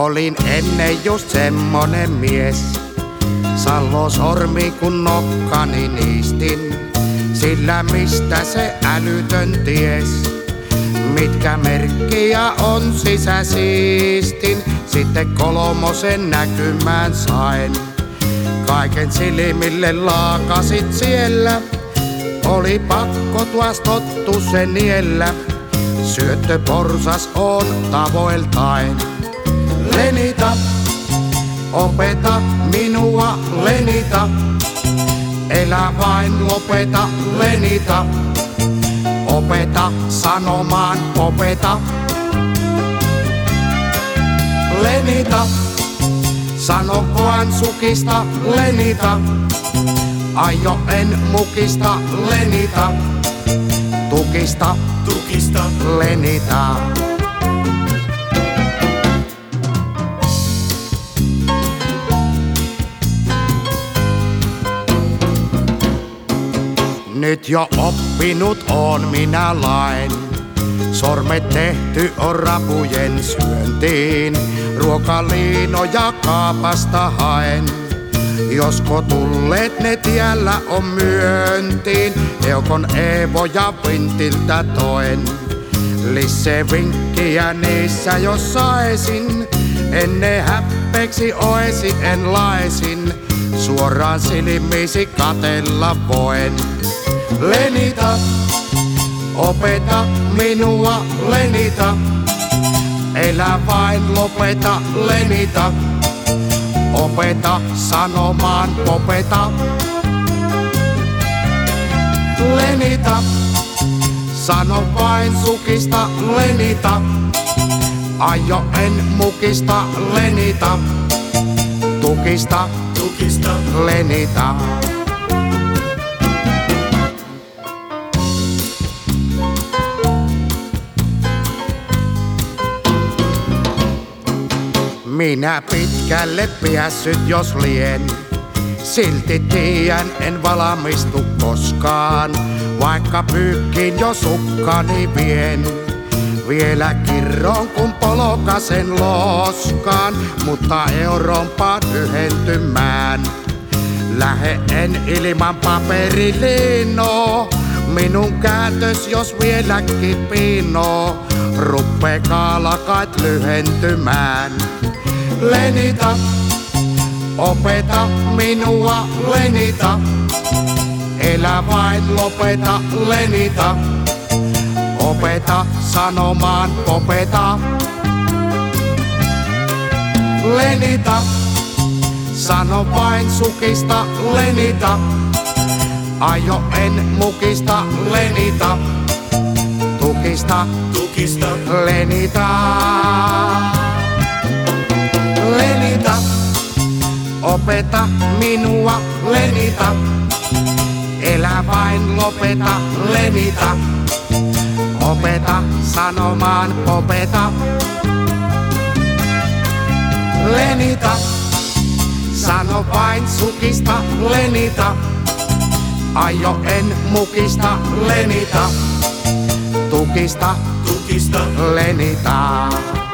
Olin ennen just semmonen mies, Sallo sormi kun nokkani niistin, sillä mistä se älytön ties, mitkä merkkiä on sisäsiistin. Sitten kolmosen näkymään sain, kaiken silmille laakasit siellä. Oli pakko tuas tottu se niellä, syöttöporsas on tavoiltain. Lenita, opeta minua lenita, elä vain lopeta lenita. Opeta sanomaan opeta. Lenita, sano vaan sukista lenita, aio en mukista lenita. Tukista, tukista lenita. Nyt jo oppinut on minä lain, sormet tehty on rapujen syöntiin. Ruokaliinoja kaapasta haen, josko tulleet ne tiellä on myöntiin. Eukon Eevoja Vintiltä toen, lisse vinkkiä niissä jos saisin. Ennen häppeeksi oesi en laisin, suoraan silmiisi katella voen. Lenita, opeta minua lenita, elä vain lopeta lenita. Opeta sanomaan opeta. Lenita, sano vain sukista lenita, aio en mukista lenita. Tukista, tukista lenita. Minä pitkälle päässyt jos lien, silti tiedän en valmistu koskaan. Vaikka pyykkiin jo sukkani vien, vielä kirron kun polkasen loskaan. Mutta Eurooppaan yhentymään, lähe en ilman paperiliinoa. Minun käytös jos vieläkin piinoo, ruppee kaalakait lyhentymään. Lenita, opeta minua lenita, elä vain lopeta lenita. Opeta sanomaan opeta. Lenita, sano vain sukista lenita, aio en mukista lenita. Tukista, tukista lenita. Lenita, opeta minua lenita, elä vain lopeta lenita. Opeta sanomaan opeta. Lenita, sano vain sukista lenita, aio en mukista lenita. Tukista, tukista lenita.